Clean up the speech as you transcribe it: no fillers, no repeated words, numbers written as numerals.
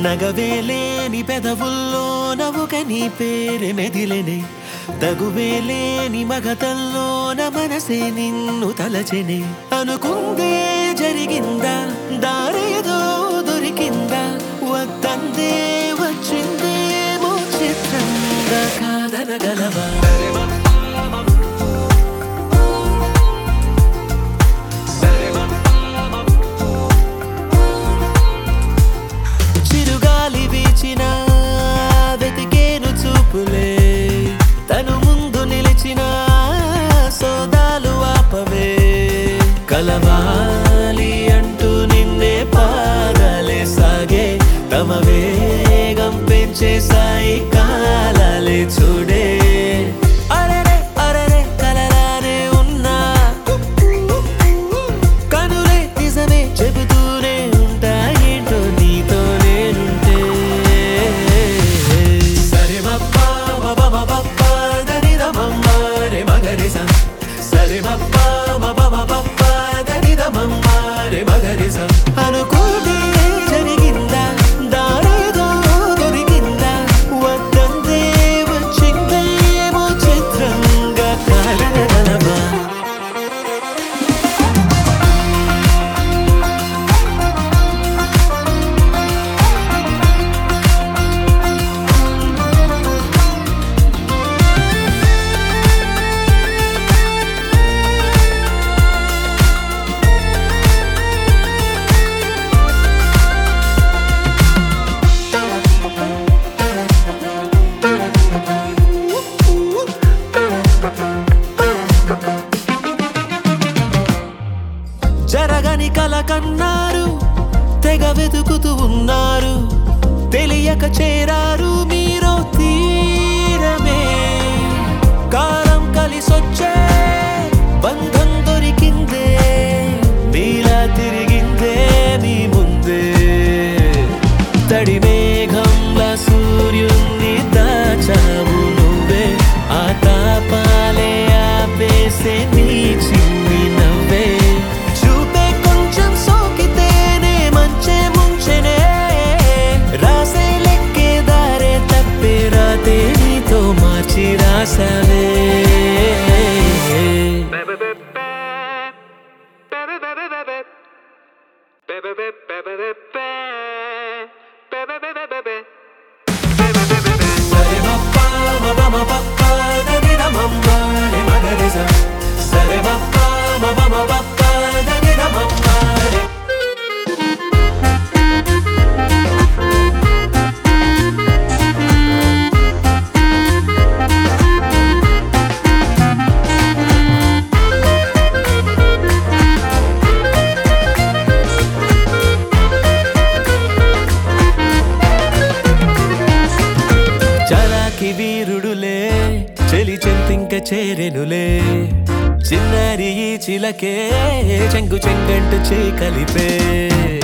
నగవేలేని పెదవుల్లో నవ్వుక నీ పేరు మెదిలెనే తగువేలేని మగతల్లోన మనసే నిన్ను తలచెనే అనుకుందే జరిగిందా దారేదో దొరికిందా వద్దందే వచ్చిందేమో చిత్రంగా కాదనగలవా చిరుగాలి వీచిన వెతికేను చూపులే తను ముందు నిలిచిన సోదాలు ఆపవే కలవాలి అంటూ నిన్నే పాదాలే సాగే తమ వేగం పెంచేసాయి కాలాలే చూడే అరెరే అరెరే కలలానే ఉన్నా కనులే నిజమే చెబుతూనే ఉంటా ఏంటో నీతో నేనుంటే సరే మప్పా మబమబప్పా దనిదమమ్మా రే మగరిసా సరే మప్పా మబమబప్పా దనిదమమ్మా రే మగరిసా అనుకోదే జరిగిందా దారేదో దొరికిందా వద్దందే వచ్చిందేమో చిత్రంగా కాదనగలవా జరగని కల కన్నారు తెగ వెతుకుతూ ఉన్నారు తెలియక చేరారు మీరు తీరమే కాలం కలిసొచ్చే బంధం దొరికిందే నీలా తిరిగిందే నీ ముందే తడి మేఘంలా సూర్యున్ని దాచావు నువ్వే ఆ తాపాలే ఆపేసే నీ చిన్ని నవ్వే చూపే కొంచెం సోకితేనే మంచే ముంచెనే రాసే లెక్కే దారే తప్పే రాతే నీతో మార్చి రాసావే సరే మప్పా మబమబప్పా దనిదమమ్మా రే మగరిసా సరే మప్పా మబమబప్పా దనిదమమ్మా రే చలాకి వీరుడులే చెలి చెంతింక చేరెనులే చిన్నారి ఈ చిలకే చెంగు చెంగంటు చే కలిపే